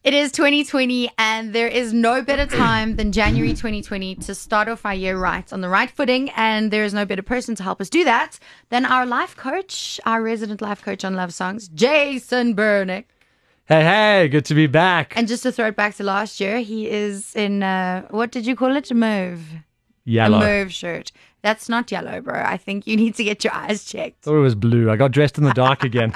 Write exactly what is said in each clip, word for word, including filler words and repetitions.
It is twenty twenty, and there is no better time than January twenty twenty to start off our year right on the right footing. And there is no better person to help us do that than our life coach, our resident life coach on Love Songs, Jason Burnick. Hey, hey, good to be back. And just to throw it back to last year, he is in, uh, what did you call it? A mauve. Yellow. A mauve shirt. That's not yellow, bro. I think you need to get your eyes checked. Thought it was blue. I got dressed in the dark again.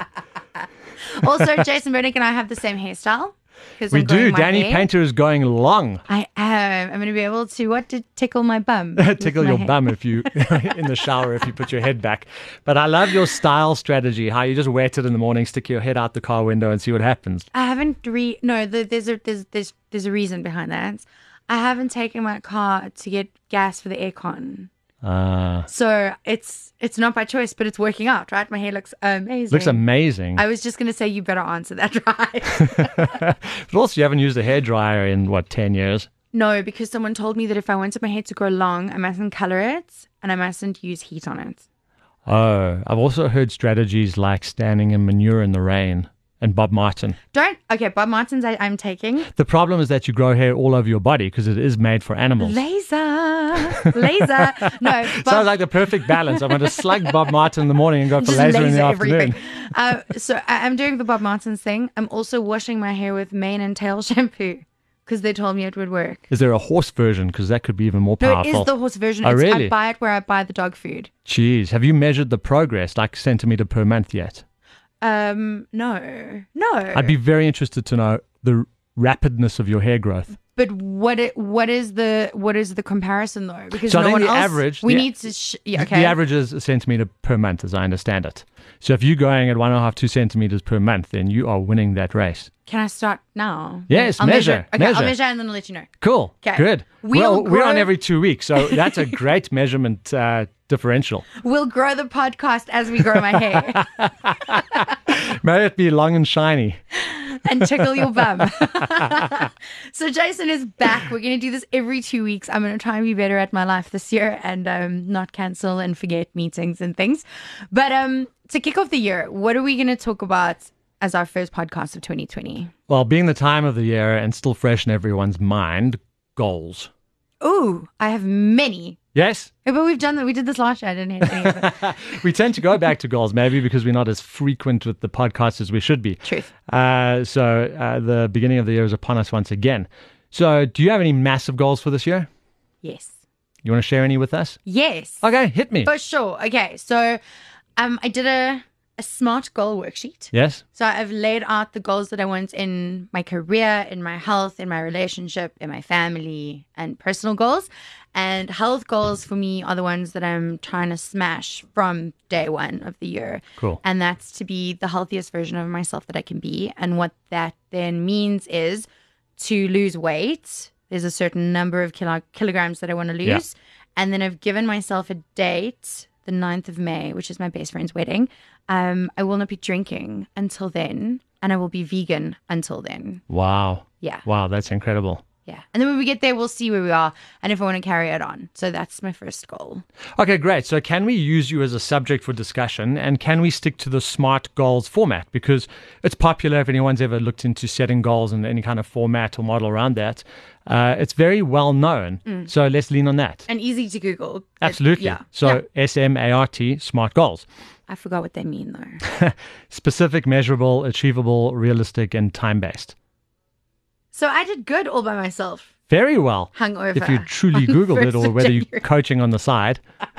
Also, Jason Burnick and I have the same hairstyle. We I'm do. my Danny hair. Painter is going long. I am. I'm going to be able to, what, to tickle my bum. Tickle your bum if you, in the shower, if you put your head back. But I love your style strategy, how you just wet it in the morning, stick your head out the car window and see what happens. I haven't re, no, the, there's a, there's, there's, there's a reason behind that. I haven't taken my car to get gas for the aircon. Uh, So it's it's not by choice, but it's working out, right? My hair looks amazing. looks amazing. I was just going to say you better answer that right. But also, you haven't used a hairdryer in, what, ten years? No, because someone told me that if I wanted my hair to grow long, I mustn't color it and I mustn't use heat on it. Oh, I've also heard strategies like standing in manure in the rain and Bob Martin. Don't, okay, Bob Martin's I, I'm taking. The problem is that you grow hair all over your body because it is made for animals. Laser. Laser. No, Bob, Sounds like the perfect balance. I'm going to slug Bob Martin in the morning and go for just laser, in the everything. afternoon. Uh, so I, I'm doing the Bob Martins thing. I'm also washing my hair with mane and tail shampoo because they told me it would work. Is there a horse version? Because that could be even more No, powerful. it is the horse version. Oh, It's, really? I buy it where I buy the dog food. Jeez, have you measured the progress, like centimeter per month yet? Um, no, no. I'd be very interested to know the rapidness of your hair growth. But what it, what is the what is the comparison though? Because So I no think one the else. average- We the- need to. Sh- yeah, okay. The average is a centimeter per month, as I understand it. So if you're going at one and a half, two centimeters per month, then you are winning that race. Can I start now? Yes, I'll measure, Okay, measure. I'll measure and then I'll let you know. Cool. 'Kay. Good. We'll well, we're on grow- every two weeks, so that's a great measurement uh, differential. We'll grow the podcast as we grow my hair May it be long and shiny. and tickle your bum. So Jason is back. We're going to do this every two weeks. I'm going to try and be better at my life this year and um, not cancel and forget meetings and things. But um, to kick off the year, what are we going to talk about as our first podcast of twenty twenty? Well, being the time of the year and still fresh in everyone's mind, goals. Ooh, I have many. Yes? Yeah, but we've done that. We did this last year. I didn't hit any of it. We tend to go back to goals, maybe because we're not as frequent with the podcast as we should be. Truth. Uh, so uh, the beginning of the year is upon us once again. So do you have any massive goals for this year? Yes. You want to share any with us? Yes. Okay, hit me. For sure. Okay. So um, I did a, a SMART goal worksheet. Yes? So I've laid out the goals that I want in my career, in my health, in my relationship, in my family, and personal goals. And health goals for me are the ones that I'm trying to smash from day one of the year. Cool. And that's to be the healthiest version of myself that I can be. And what that then means is to lose weight. There's a certain number of kilo- kilograms that I want to lose. Yeah. And then I've given myself a date, the ninth of May, which is my best friend's wedding. Um, I will not be drinking until then, and I will be vegan until then. Wow. Yeah. Wow, that's incredible. Yeah. And then when we get there, we'll see where we are and if I want to carry it on. So that's my first goal. Okay, great. So can we use you as a subject for discussion, and can we stick to the SMART goals format? Because it's popular if anyone's ever looked into setting goals in any kind of format or model around that. Uh, it's very well known. Mm. So let's lean on that. And easy to Google. It- Absolutely. yeah. So Yeah. S M A R T, SMART goals. I forgot what they mean though. Specific, measurable, achievable, realistic, and time-based. So I did good all by myself. Very well. Hungover. If you truly on the Googled it, first or of whether you're January. coaching on the side.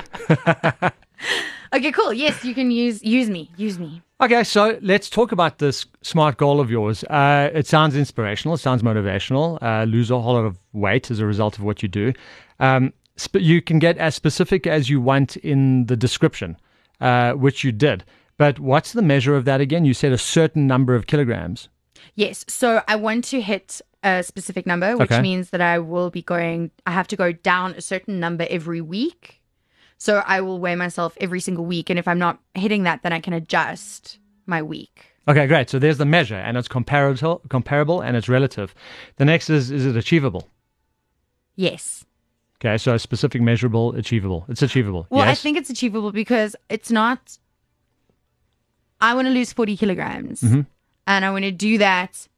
Okay, cool. Yes, you can use use me. Use me. Okay, so let's talk about this SMART goal of yours. Uh, it sounds inspirational. It sounds motivational. Uh, lose a whole lot of weight as a result of what you do. Um, sp- you can get as specific as you want in the description, uh, which you did. But what's the measure of that again? You said a certain number of kilograms. Yes. So I want to hit a specific number, which Okay. means that I will be going, I have to go down a certain number every week. So I will weigh myself every single week. And if I'm not hitting that, then I can adjust my week. Okay, great. So there's the measure, and it's comparable, comparable, and it's relative. The next is, is it achievable? Yes. Okay, so specific, measurable, achievable. It's achievable. Well, yes? I think it's achievable because it's not, I want to lose forty kilograms Mhm. and I want to do that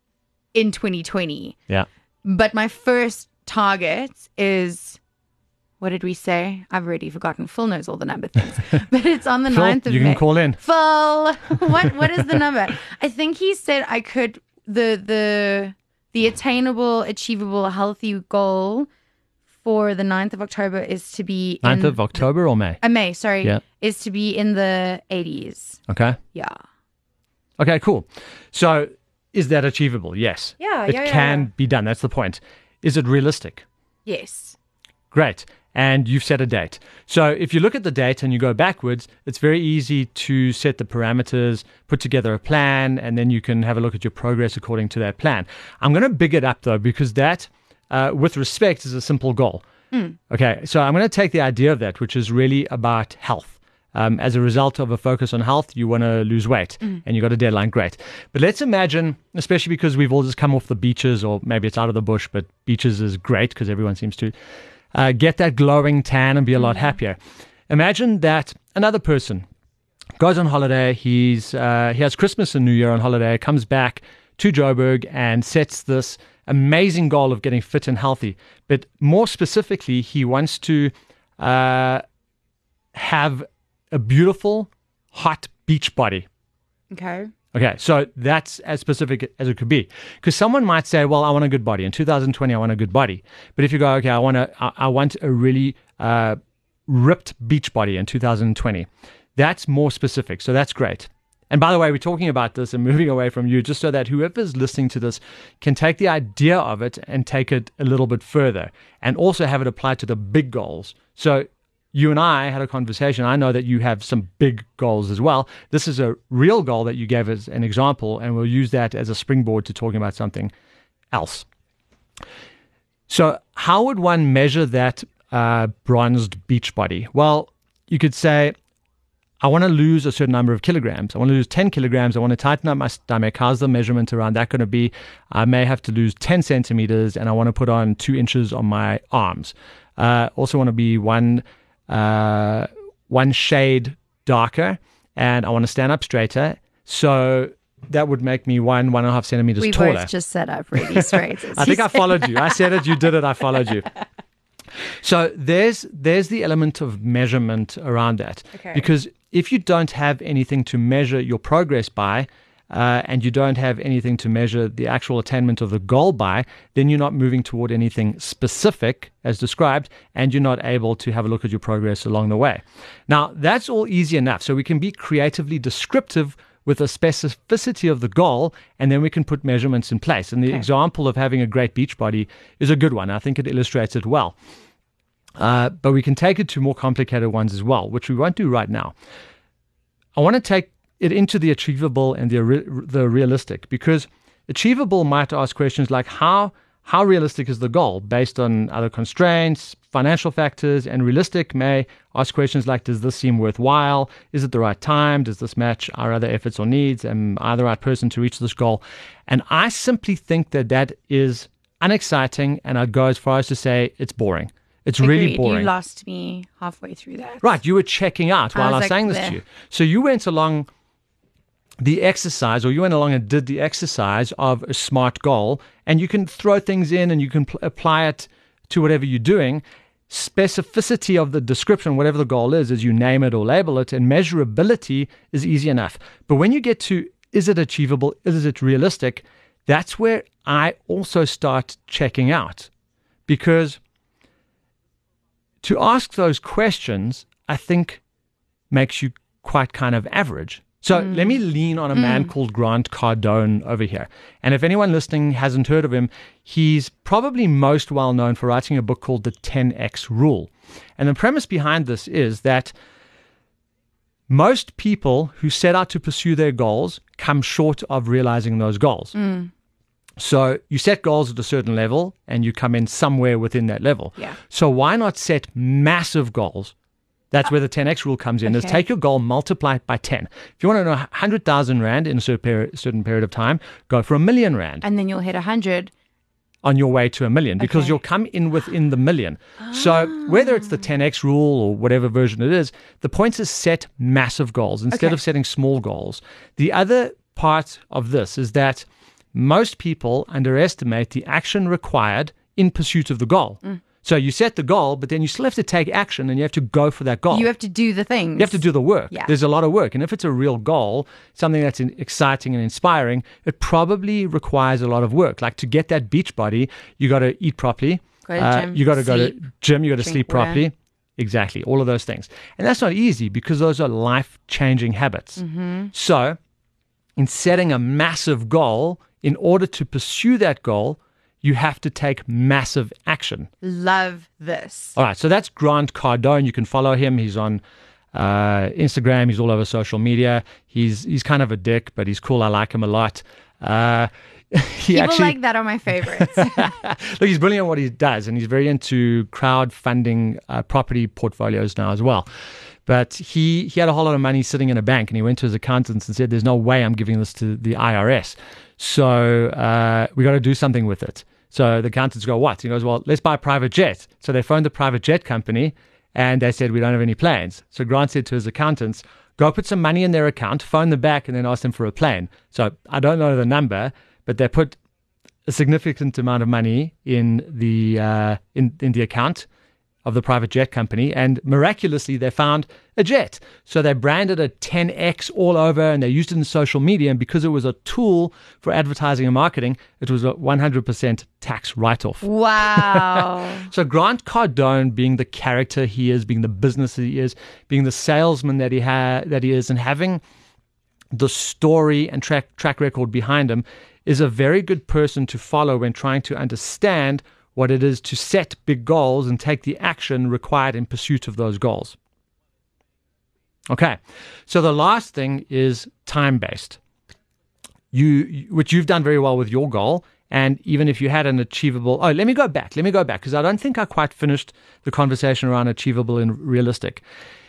in twenty twenty. Yeah. But my first target is, what did we say? I've already forgotten. Phil knows all the number things. But it's on the Phil, ninth of you May. can call in. Phil, what what is the number? I think he said I could, the the the attainable, achievable, healthy goal for the ninth of October is to be ninth in of October or May? Uh, May, sorry. Yeah. Is to be in the eighties. Okay. Yeah. Okay, cool. So is that achievable? Yes. Yeah, It yeah, yeah, can yeah. be done. That's the point. Is it realistic? Yes. Great. And you've set a date. So if you look at the date and you go backwards, it's very easy to set the parameters, put together a plan, and then you can have a look at your progress according to that plan. I'm going to big it up, though, because that, uh, with respect, is a simple goal. Mm. Okay, so I'm going to take the idea of that, which is really about health. Um, as a result of a focus on health, you want to lose weight Mm. and you got a deadline. Great. But let's imagine, especially because we've all just come off the beaches, or maybe it's out of the bush, but beaches is great because everyone seems to uh, get that glowing tan and be a lot happier. Imagine that another person goes on holiday. He's uh, he has Christmas and New Year on holiday, comes back to Joburg and sets this amazing goal of getting fit and healthy. But more specifically, he wants to uh, have a beautiful, hot beach body. Okay. Okay, so that's as specific as it could be. Because someone might say, well, I want a good body. In two thousand twenty, I want a good body. But if you go, okay, I want to, I, I want a really uh, ripped beach body in two thousand twenty, that's more specific. So that's great. And by the way, we're talking about this and moving away from you just so that whoever's listening to this can take the idea of it and take it a little bit further and also have it applied to the big goals. So you and I had a conversation. I know that you have some big goals as well. This is a real goal that you gave as an example, and we'll use that as a springboard to talking about something else. So how would one measure that uh, bronzed beach body? Well, you could say, I want to lose a certain number of kilograms. I want to lose ten kilograms. I want to tighten up my stomach. How's the measurement around that going to be? I may have to lose ten centimeters, and I want to put on two inches on my arms. Uh, also want to be one... Uh, one shade darker, and I want to stand up straighter. So that would make me one, one and a half centimeters We taller. both just set up really straight. I think I followed you. I said it, you did it, I followed you. So there's there's the element of measurement around that. Okay. Because if you don't have anything to measure your progress by, uh, and you don't have anything to measure the actual attainment of the goal by, then you're not moving toward anything specific as described, and you're not able to have a look at your progress along the way. Now, that's all easy enough. So we can be creatively descriptive with the specificity of the goal, and then we can put measurements in place. And the Okay. example of having a great beach body is a good one. I think it illustrates it well. Uh, but we can take it to more complicated ones as well, which we won't do right now. I want to take it into the achievable and the re- the realistic, because achievable might ask questions like how how realistic is the goal based on other constraints, financial factors, and realistic may ask questions like, does this seem worthwhile? Is it the right time? Does this match our other efforts or needs? Am I the right person to reach this goal? And I simply think that that is unexciting, and I'd go as far as to say it's boring. It's really Agreed. boring. You lost me halfway through that. Right, you were checking out I while was I was like, saying this "Bleh." to you. So you went along the exercise, or you went along and did the exercise of a SMART goal, and you can throw things in and you can pl- apply it to whatever you're doing. Specificity of the description, whatever the goal is, as you name it or label it, and measurability is easy enough. But when you get to, is it achievable? Is it realistic? That's where I also start checking out, because to ask those questions, I think, makes you quite kind of average. So Mm. let me lean on a man called Grant Cardone over here. And if anyone listening hasn't heard of him, he's probably most well known for writing a book called The ten X Rule. And the premise behind this is that most people who set out to pursue their goals come short of realizing those goals. Mm. So you set goals at a certain level and you come in somewhere within that level. Yeah. So why not set massive goals? That's where the ten X rule comes in, is Okay. take your goal, multiply it by ten. If you want to know one hundred thousand Rand in a certain period, certain period of time, go for a million Rand And then you'll hit one hundred. on your way to a million, because Okay. you'll come in within the million. So whether it's the ten X rule or whatever version it is, the point is set massive goals instead Okay. of setting small goals. The other part of this is that most people underestimate the action required in pursuit of the goal. Mm. So you set the goal, but then you still have to take action and you have to go for that goal. You have to do the things. You have to do the work. Yeah. There's a lot of work. And if it's a real goal, something that's exciting and inspiring, it probably requires a lot of work. Like to get that beach body, you got to eat properly. Go to uh, gym, you got to go to sleep, gym. You got to drink sleep water. properly. Exactly. All of those things. And that's not easy because those are life-changing habits. Mm-hmm. So in setting a massive goal, in order to pursue that goal, you have to take massive action. Love this. All right, so that's Grant Cardone. You can follow him. He's on uh, Instagram. He's all over social media. He's he's kind of a dick, but he's cool. I like him a lot. Uh, he People actually, like that are my favorites. look, he's brilliant at what he does, and he's very into crowdfunding uh, property portfolios now as well. But he, he had a whole lot of money sitting in a bank, and he went to his accountants and said, there's no way I'm giving this to the I R S. So uh, we got to do something with it. So the accountants go, what? He goes, well, let's buy a private jet. So they phoned the private jet company, and they said, we don't have any planes. So Grant said to his accountants, go put some money in their account, phone them back, and then ask them for a plane. So I don't know the number, but they put a significant amount of money in the uh, in, in the account of the private jet company, and miraculously they found a jet. So they branded a ten X all over, and they used it in social media, and because it was a tool for advertising and marketing, it was a one hundred percent tax write-off. Wow. So Grant Cardone, being the character he is, being the business that he is, being the salesman that he ha- that he is, and having the story and track track record behind him, is a very good person to follow when trying to understand what it is to set big goals and take the action required in pursuit of those goals. Okay, so the last thing is time-based. You, which you've done very well with your goal, and even if you had an achievable... Oh, let me go back. Let me go back, because I don't think I quite finished the conversation around achievable and realistic.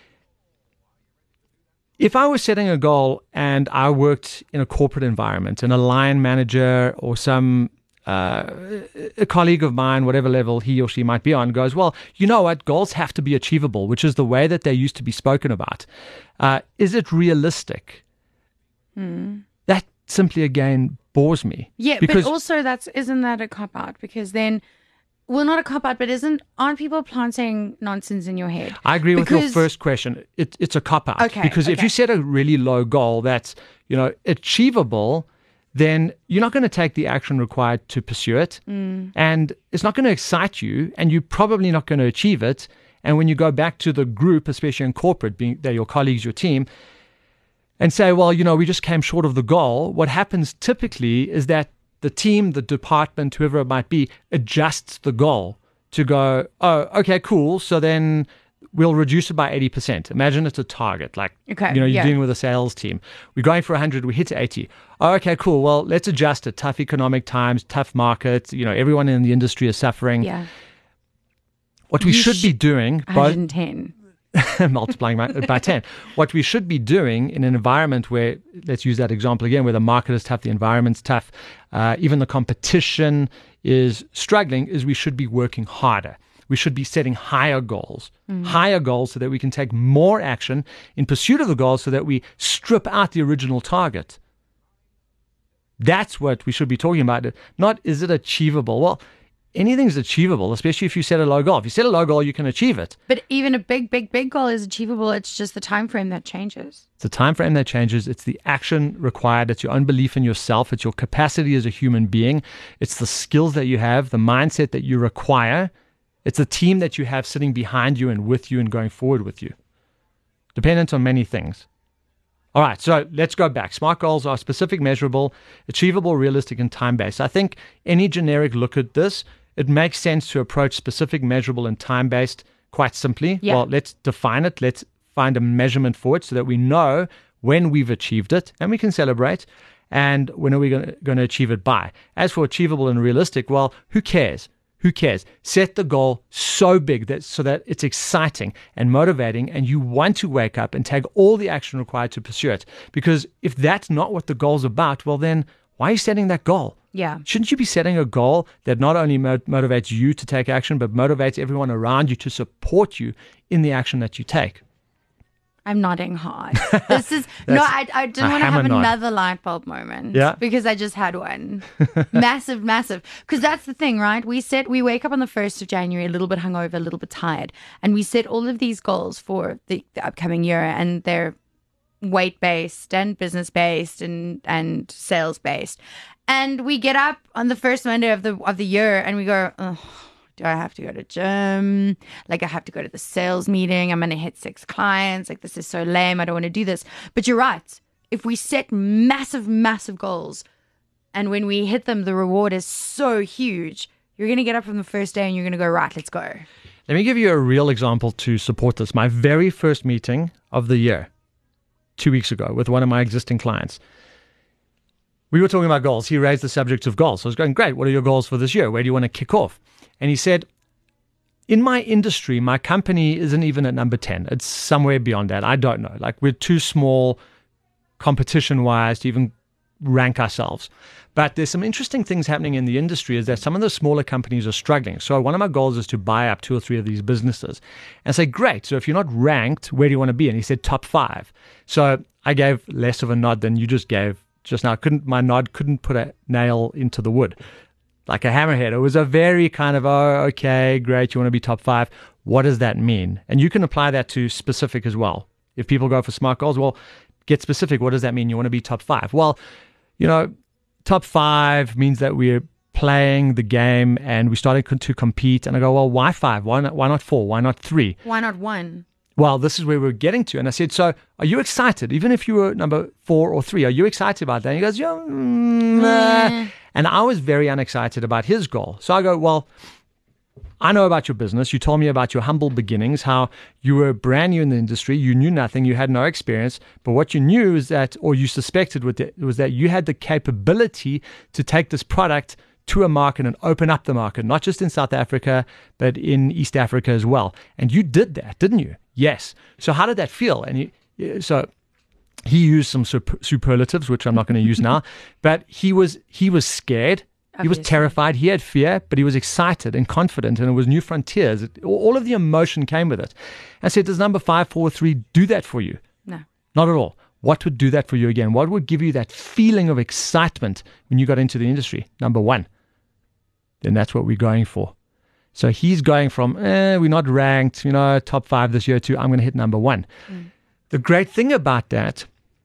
If I was setting a goal and I worked in a corporate environment, and a line manager or some... Uh, a colleague of mine, whatever level he or she might be on, goes, well, you know what, goals have to be achievable, which is the way that they used to be spoken about. Uh, is it realistic? Hmm. That simply, again, bores me. Yeah, because, but also that's isn't that a cop-out? Because then, well, not a cop-out, but isn't aren't people planting nonsense in your head? I agree because, with your first question. It, it's a cop-out. Okay, because if okay. you set a really low goal that's, you know, achievable, then you're not going to take the action required to pursue it. Mm. And it's not going to excite you, and you're probably not going to achieve it. And when you go back to the group, especially in corporate, being they're your colleagues, your team, and say, well, you know, we just came short of the goal, what happens typically is that the team, the department, whoever it might be, adjusts the goal to go, oh, okay, cool. So then we'll reduce it by eighty percent. Imagine it's a target. Like, okay, you know, you're yeah. dealing with a sales team. We're going for one hundred, we hit eighty. Oh, okay, cool. Well, let's adjust it. Tough economic times, tough market. You know, everyone in the industry is suffering. Yeah. What we You should sh- be doing, one hundred ten. multiplying by, by ten. What we should be doing in an environment where, let's use that example again, where the market is tough, the environment's tough, uh, even the competition is struggling, is we should be working harder. We should be setting higher goals, mm. higher goals so that we can take more action in pursuit of the goals so that we strip out the original target. That's what we should be talking about. Not, is it achievable? Well, anything's achievable, especially if you set a low goal. If you set a low goal, you can achieve it. But even a big, big, big goal is achievable. It's just the time frame that changes. It's the time frame that changes. It's the action required. It's your own belief in yourself. It's your capacity as a human being. It's the skills that you have, the mindset that you require. It's the team that you have sitting behind you and with you and going forward with you. Dependent on many things. All right, so let's go back. SMART goals are specific, measurable, achievable, realistic, and time-based. I think any generic look at this, it makes sense to approach specific, measurable, and time-based quite simply. Yeah. Well, let's define it. Let's find a measurement for it so that we know when we've achieved it and we can celebrate, and when are we going to achieve it by. As for achievable and realistic, well, who cares? Who cares? Set the goal so big that so that it's exciting and motivating, and you want to wake up and take all the action required to pursue it. Because if that's not what the goal's about, well then, why are you setting that goal? Yeah. Shouldn't you be setting a goal that not only mo- motivates you to take action, but motivates everyone around you to support you in the action that you take? I'm nodding hard. This is no, I, I didn't want to have nod. another light bulb moment. Yeah. Because I just had one. Massive, massive. Because that's the thing, right? We set, we wake up on the first of January a little bit hungover, a little bit tired, and we set all of these goals for the, the upcoming year, and they're weight based and business based and and sales based. And we get up on the first Monday of the of the year and we go, oh, do I have to go to gym? Like, I have to go to the sales meeting. I'm going to hit six clients. Like, this is so lame. I don't want to do this. But you're right. If we set massive, massive goals, and when we hit them, the reward is so huge, you're going to get up from the first day and you're going to go, right, let's go. Let me give you a real example to support this. My very first meeting of the year, two weeks ago, with one of my existing clients. We were talking about goals. He raised the subject of goals. So I was going, great, what are your goals for this year? Where do you want to kick off? And he said, in my industry, my company isn't even at number ten. It's somewhere beyond that. I don't know. Like, we're too small competition-wise to even rank ourselves. But there's some interesting things happening in the industry is that some of the smaller companies are struggling. So one of my goals is to buy up two or three of these businesses and say, great, so if you're not ranked, where do you want to be? And he said top five. So I gave less of a nod than you just gave just now. Couldn't my nod couldn't put a nail into the wood. Like a hammerhead. It was a very kind of, oh, okay, great, you want to be top five. What does that mean? And you can apply that to specific as well. If people go for SMART goals, well, get specific. What does that mean? You want to be top five? Well, you know, top five means that we're playing the game and we're starting to compete. And I go, well, why five? Why not, why not four? Why not three? Why not one? Well, this is where we're getting to. And I said, so are you excited? Even if you were number four or three, are you excited about that? And he goes, yeah, mm, nah. And I was very unexcited about his goal. So I go, well, I know about your business. You told me about your humble beginnings, how you were brand new in the industry. You knew nothing. You had no experience. But what you knew is that, or you suspected was that you had the capability to take this product to a market and open up the market, not just in South Africa, but in East Africa as well. And you did that, didn't you? Yes. So how did that feel? And you, so he used some super, superlatives, which I'm not going to use now, but he was he was scared. Obviously. He was terrified. He had fear, but he was excited and confident, and it was new frontiers. It, all of the emotion came with it. I said, does number five, four, three do that for you? No. Not at all. What would do that for you again? What would give you that feeling of excitement when you got into the industry? Number one. Then that's what we're going for. So he's going from, eh, we're not ranked, you know, top five this year, to I'm going to hit number one. Mm. The great thing about that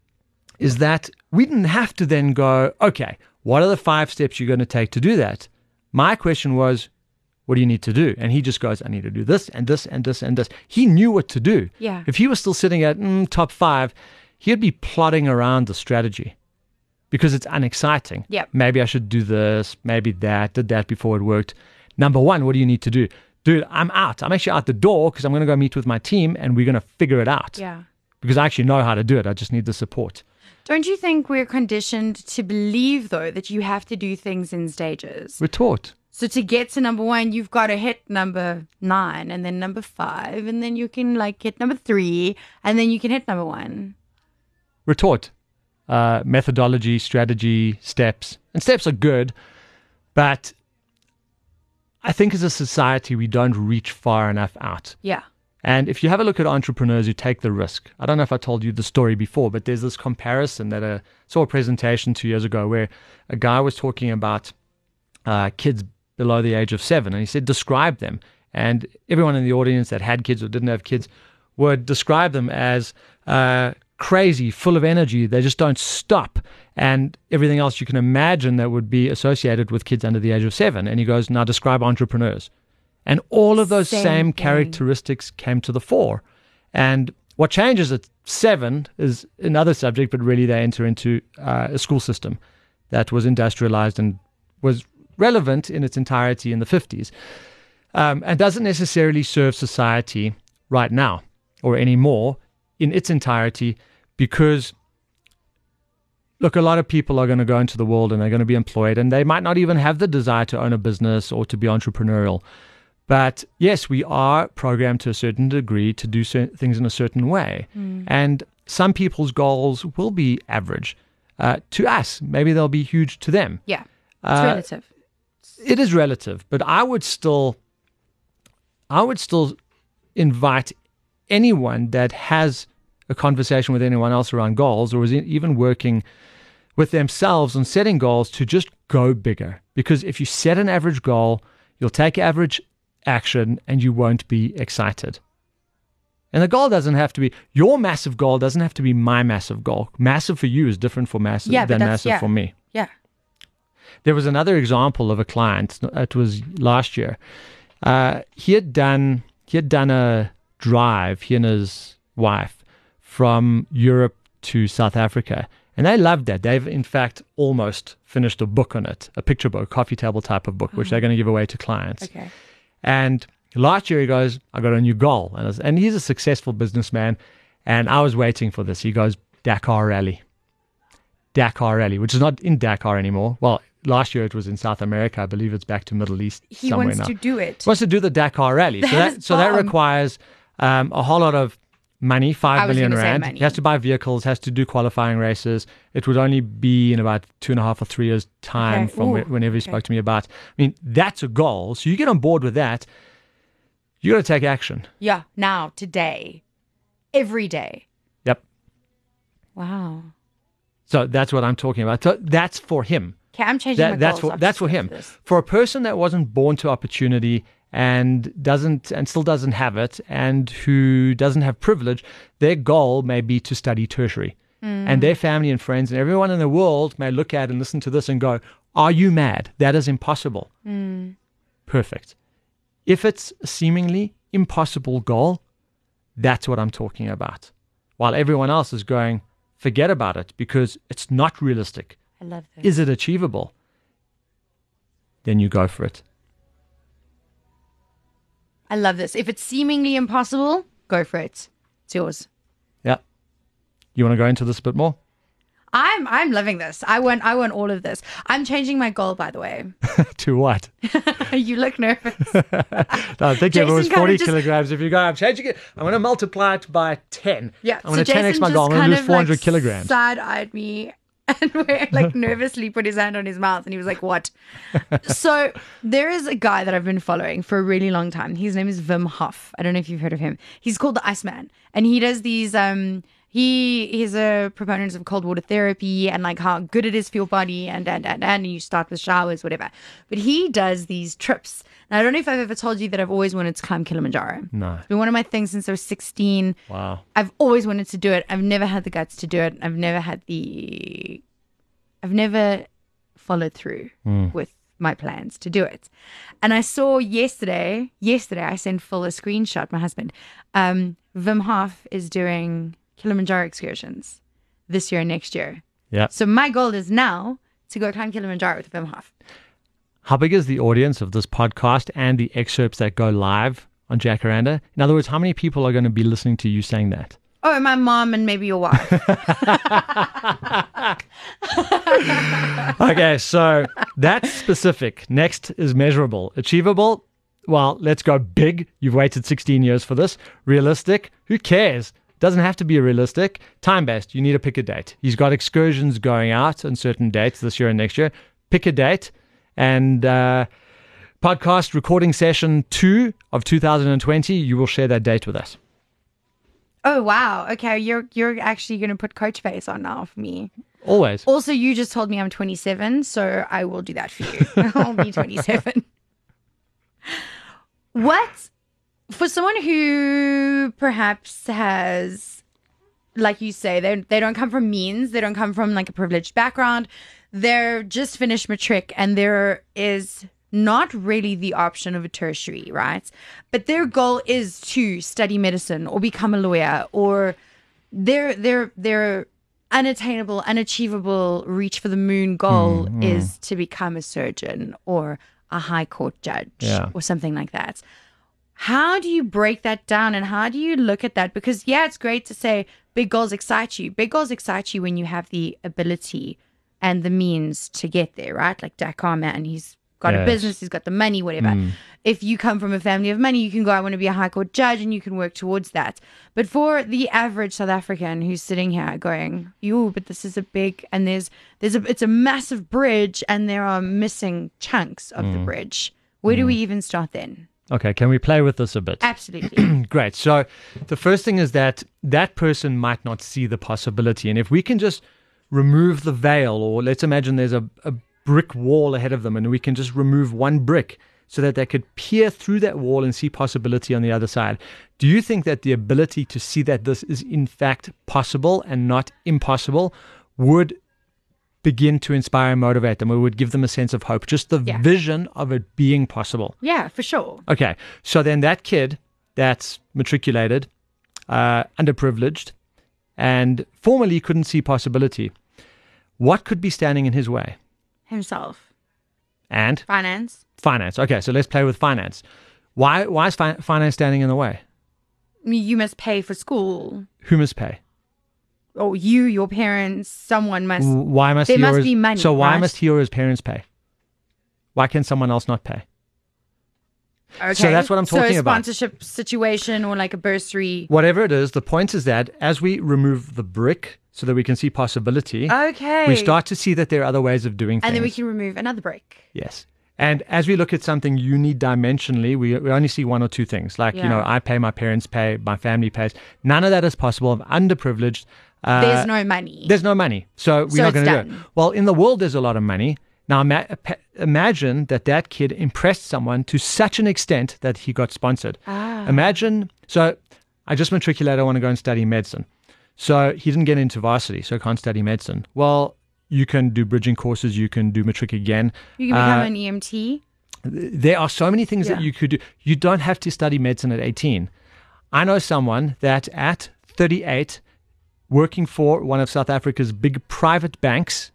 is that we didn't have to then go, okay, what are the five steps you're going to take to do that? My question was, what do you need to do? And he just goes, I need to do this and this and this and this. He knew what to do. Yeah. If he was still sitting at mm, top five, he'd be plodding around the strategy because it's unexciting. Yep. Maybe I should do this, maybe that, did that before it worked. Number one, what do you need to do? Dude, I'm out. I'm actually out the door because I'm going to go meet with my team and we're going to figure it out. Yeah. Because I actually know how to do it. I just need the support. Don't you think we're conditioned to believe, though, that you have to do things in stages? We're taught. So to get to number one, you've got to hit number nine and then number five, and then you can like hit number three, and then you can hit number one. We're taught uh, methodology, strategy, steps. And steps are good, but I think as a society, we don't reach far enough out. Yeah. And if you have a look at entrepreneurs who take the risk, I don't know if I told you the story before, but there's this comparison that I saw a presentation two years ago where a guy was talking about uh, kids below the age of seven. And he said, describe them. And everyone in the audience that had kids or didn't have kids would describe them as uh, crazy, full of energy. They just don't stop. And everything else you can imagine that would be associated with kids under the age of seven. And he goes, now describe entrepreneurs. And all of those same, same thing. characteristics came to the fore. And what changes at seven is another subject, but really they enter into uh, a school system that was industrialized and was relevant in its entirety in the fifties, um, and doesn't necessarily serve society right now or anymore in its entirety because, look, a lot of people are going to go into the world and they're going to be employed, and they might not even have the desire to own a business or to be entrepreneurial. But yes, we are programmed to a certain degree to do certain things in a certain way. Mm. And some people's goals will be average uh, to us. Maybe they'll be huge to them. Yeah, it's uh, relative. It is relative, but I would still, I would still invite anyone that has a a conversation with anyone else around goals, or was even working with themselves on setting goals to just go bigger. Because if you set an average goal, you'll take average action and you won't be excited. And the goal doesn't have to be, your massive goal doesn't have to be my massive goal. Massive for you is different for massive Yeah, but than that's- massive yeah. for me. Yeah. There was another example of a client. It was last year. Uh, he had done he had done a drive, he and his wife, from Europe to South Africa, and they loved that. They've in fact almost finished a book on it, a picture book, coffee table type of book, which they're going to give away to clients. Okay. And last year he goes, I got a new goal, and, I was, and he's a successful businessman, and I was waiting for this. He goes, Dakar Rally. Dakar Rally, which is not in Dakar anymore. Well, last year it was in South America. I believe it's back to Middle East He somewhere wants now. to do it. He wants to do the Dakar Rally. So That that, is so that bomb. requires um, a whole lot of money, I five was million gonna say rand. money. He has to buy vehicles, has to do qualifying races. It would only be in about two and a half or three years' time Okay. from Ooh. whe- whenever he Okay. spoke to me about. I mean, that's a goal. So you get on board with that. You got to take action. Yeah. Now, today, every day. Yep. Wow. So that's what I'm talking about. So that's for him. Okay, I'm changing my That, that's goals for after that's for listening him. to this. For a person that wasn't born to opportunity and doesn't and still doesn't have it, and who doesn't have privilege, their goal may be to study tertiary. Mm. And their family and friends and everyone in the world may look at and listen to this and go, "Are you mad? That is impossible." Mm. Perfect. If it's a seemingly impossible goal, that's what I'm talking about. While everyone else is going, forget about it because it's not realistic. I love this. Is it achievable? Then you go for it. I love this. If it's seemingly impossible, go for it. It's yours. Yeah. You want to go into this a bit more? I'm I'm loving this. I want I want all of this. I'm changing my goal, by the way. To what? You look nervous. No, I think if it was Jason kinda forty just- kilograms. If you go, I'm changing it. I'm going to multiply it by ten. Yeah. I'm going to ten x Jason my just goal. I'm going kind to lose of, four hundred like, kilograms. Side-eyed me and where, like nervously put his hand on his mouth, and he was like, "What?" So there is a guy that I've been following for a really long time. His name is Wim Hof. I don't know if you've heard of him. He's called the Iceman, and he does these. Um, he he's a proponent of cold water therapy and like how good it is for your body, and and and and you start with showers, whatever. But he does these trips. Now I don't know if I've ever told you that I've always wanted to climb Kilimanjaro. No. It's been one of my things since I was sixteen. Wow. I've always wanted to do it. I've never had the guts to do it. I've never had the, I've never followed through with my plans to do it. And I saw yesterday, yesterday I sent Phil a screenshot, my husband. Um, Wim Hof is doing Kilimanjaro excursions this year and next year. Yeah. So my goal is now to go climb Kilimanjaro with Wim Hof. How big is the audience of this podcast and the excerpts that go live on Jacaranda? In other words, how many people are going to be listening to you saying that? Oh, my mom and maybe your wife. Okay, so that's specific. Next is measurable. Achievable? Well, let's go big. You've waited sixteen years for this. Realistic? Who cares? Doesn't have to be realistic. Time-based. You need to pick a date. He's got excursions going out on certain dates this year and next year. Pick a date. And uh, podcast recording session two of two thousand twenty, you will share that date with us. Oh, wow. Okay, you're you're actually going to put coach face on now for me. Always. Also, you just told me I'm twenty-seven, so I will do that for you. I'll be twenty-seven. What, for someone who perhaps has, like you say, they they don't come from means, they don't come from like a privileged background, they're just finished matric, and there is not really the option of a tertiary, right? But their goal is to study medicine or become a lawyer, or their their their unattainable, unachievable reach for the moon goal Mm, mm. is to become a surgeon or a high court judge Yeah. or something like that. How do you break that down, and how do you look at that? Because yeah, it's great to say big goals excite you. Big goals excite you when you have the ability and the means to get there, right? Like Dakar man, he's got a Yes. business, he's got the money, whatever. If you come from a family of money, you can go, I want to be a high court judge, and you can work towards that. But for the average South African who's sitting here going, yo, but this is a big, and there's, there's a, it's a massive bridge, and there are missing chunks of the bridge. Where do we even start then? Okay, can we play with this a bit? Absolutely. Great. So the first thing is that that person might not see the possibility. And if we can just remove the veil, or let's imagine there's a, a brick wall ahead of them, and we can just remove one brick so that they could peer through that wall and see possibility on the other side. Do you think that the ability to see that this is in fact possible and not impossible would begin to inspire and motivate them, or would give them a sense of hope? Just the Yeah. vision of it being possible. Yeah, for sure. Okay, so then that kid that's matriculated, uh, underprivileged, and formerly couldn't see possibility, what could be standing in his way? Himself. And Finance. finance. Okay, so let's play with finance. Why, why is fi- finance standing in the way? You must pay for school. Who must pay? Or you, your parents, someone must. Why must There he must or his, be money, So why right? must he or his parents pay? Why can someone else not pay? Okay. So that's what I'm talking so a about. sponsorship situation or like a bursary. Whatever it is, the point is that as we remove the brick so that we can see possibility, Okay. we start to see that there are other ways of doing things. And then we can remove another brick. Yes. And as we look at something unidimensionally, we, we only see one or two things. Like, Yeah. you know, I pay, my parents pay, my family pays. None of that is possible. I'm underprivileged. Uh, There's no money. There's no money. So we're So not it's going to do it. done. Well, in the world, there's a lot of money. Now, ima- pa- imagine that that kid impressed someone to such an extent that he got sponsored. Ah. Imagine, so I just matriculated, I want to go and study medicine. So he didn't get into varsity, so can't study medicine. Well, you can do bridging courses, you can do matric again. You can become Uh, an E M T. There are so many things that Yeah. you could do. You don't have to study medicine at eighteen. I know someone that at thirty-eight, working for one of South Africa's big private banks,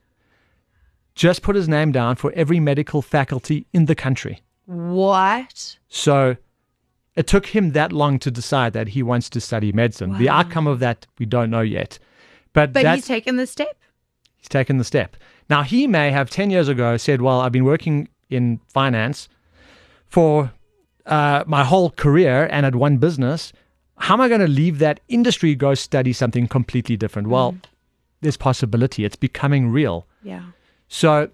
just put his name down for every medical faculty in the country. What? So it took him that long to decide that he wants to study medicine. The Wow. outcome of that, we don't know yet. But, But that's, he's taken the step. he's taken the step. Now, he may have ten years ago said, well, I've been working in finance for uh, my whole career and at one business. How am I going to leave that industry, go study something completely different? Well, there's possibility. It's becoming real. Yeah. So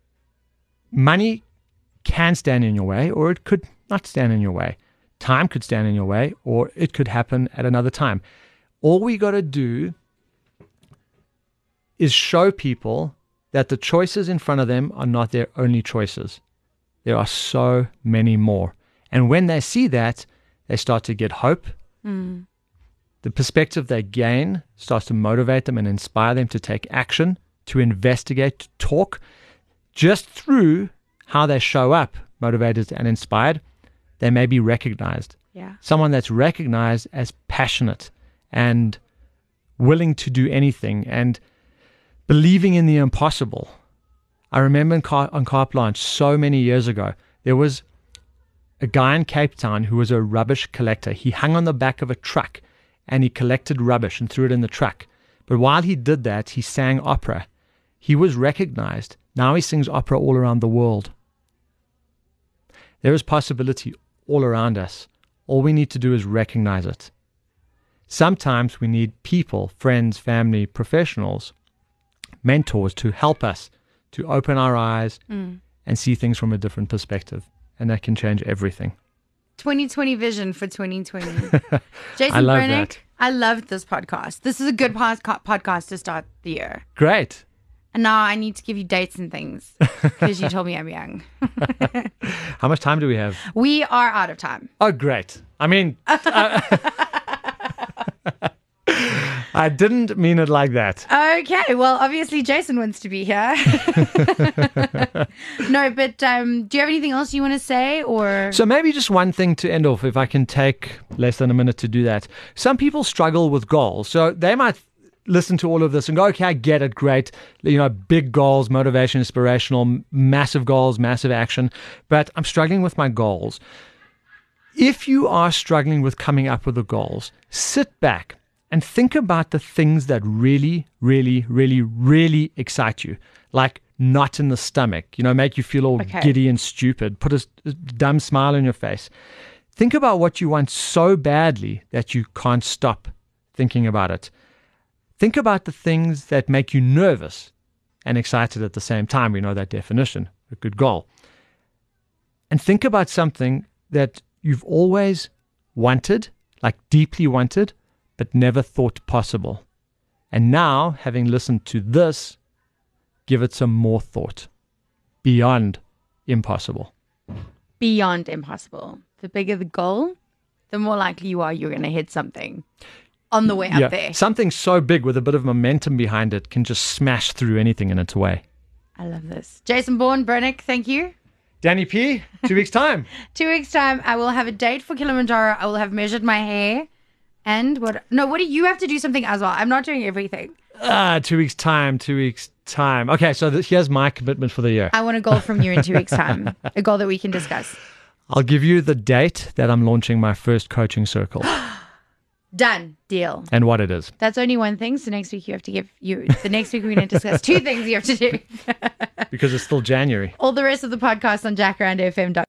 money can stand in your way, or it could not stand in your way. Time could stand in your way, or it could happen at another time. All we got to do is show people that the choices in front of them are not their only choices. There are so many more. And when they see that, they start to get hope. Mm. The perspective they gain starts to motivate them and inspire them to take action, to investigate, to talk. Just through how they show up, motivated and inspired, they may be recognized. Yeah. Someone that's recognized as passionate and willing to do anything and believing in the impossible. I remember in car, on Carte Blanche so many years ago, there was a guy in Cape Town who was a rubbish collector. He hung on the back of a truck and he collected rubbish and threw it in the truck. But while he did that, he sang opera. He was recognized. Now he sings opera all around the world. There is possibility all around us. All we need to do is recognize it. Sometimes we need people, friends, family, professionals, mentors to help us to open our eyes Mm. and see things from a different perspective. And that can change everything. twenty twenty vision for twenty twenty. Jason I love Brennick, that. I loved this podcast. This is a good podca- podcast to start the year. Great. And now I need to give you dates and things because you told me I'm young. How much time do we have? We are out of time. Oh, great. I mean, uh, I didn't mean it like that. Okay, well, obviously Jason wants to be here. No, but um, do you have anything else you want to say, or So maybe just one thing to end off, if I can take less than a minute to do that. Some people struggle with goals. So they might listen to all of this and go, okay, I get it, great. You know, big goals, motivation, inspirational, m- massive goals, massive action. But I'm struggling with my goals. If you are struggling with coming up with the goals, sit back and think about the things that really, really, really, really excite you. Like knot in the stomach, you know, make you feel all Okay. giddy and stupid, put a, s- a dumb smile on your face. Think about what you want so badly that you can't stop thinking about it. Think about the things that make you nervous and excited at the same time. We know that definition, a good goal. And think about something that you've always wanted, like deeply wanted, but never thought possible. And now, having listened to this, give it some more thought beyond impossible. Beyond impossible. The bigger the goal, the more likely you are you're going to hit something on the way up yeah. there. Something so big with a bit of momentum behind it can just smash through anything in its way. I love this. Jason Bourne, Bernick, thank you. Danny P, two weeks' time. Two weeks' time, I will have a date for Kilimanjaro. I will have measured my hair. And what? No, what do you have to do something as well? I'm not doing everything. Ah, two weeks' time, two weeks' time. Okay, so th- here's my commitment for the year. I want a goal from you in two weeks' time. A goal that we can discuss. I'll give you the date that I'm launching my first coaching circle. Done. Deal. And what it is. That's only one thing. So next week you have to give you, the next week we're going to discuss two things you have to do. Because it's still January. All the rest of the podcast on jacaranda f m dot com.